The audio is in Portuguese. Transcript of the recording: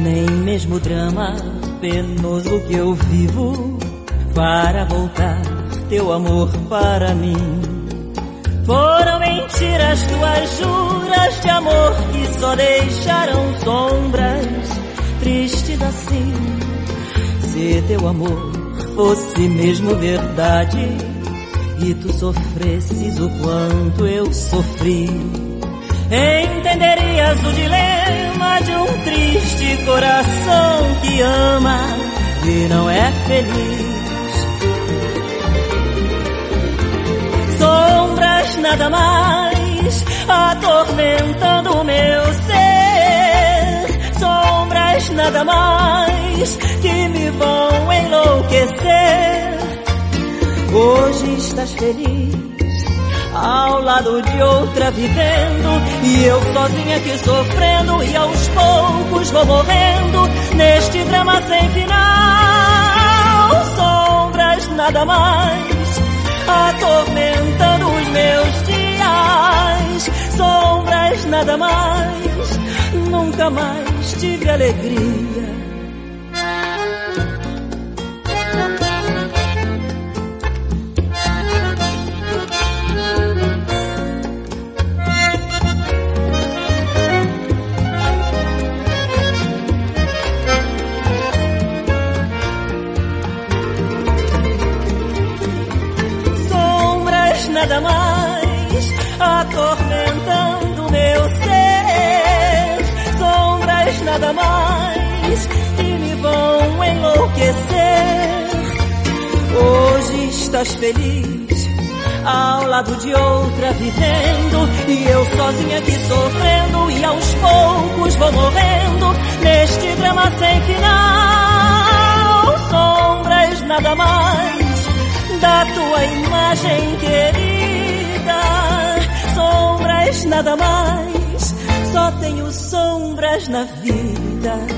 nem mesmo o drama penoso que eu vivo para voltar teu amor para mim. Foram mentiras tuas juras de amor que só deixaram sombras tristes assim. Se teu amor fosse mesmo verdade e tu sofresses o quanto eu sofri, entenderias o dilema de um triste coração que ama e não é feliz. Sombras nada mais atormentando o meu ser, sombras nada mais que me vão enlouquecer. Hoje estás feliz ao lado de outra vivendo, e eu sozinha aqui sofrendo, e aos poucos vou morrendo neste drama sem final. Sombras nada mais atormentando os meus dias, sombras nada mais, nunca mais tive alegria. Nada mais atormentando meu ser, sombras nada mais que me vão enlouquecer. Hoje estás feliz ao lado de outra vivendo, e eu sozinha aqui sofrendo, e aos poucos vou morrendo neste drama sem final. Sombras nada mais da tua imagem querida, sombras nada mais, só tenho sombras na vida.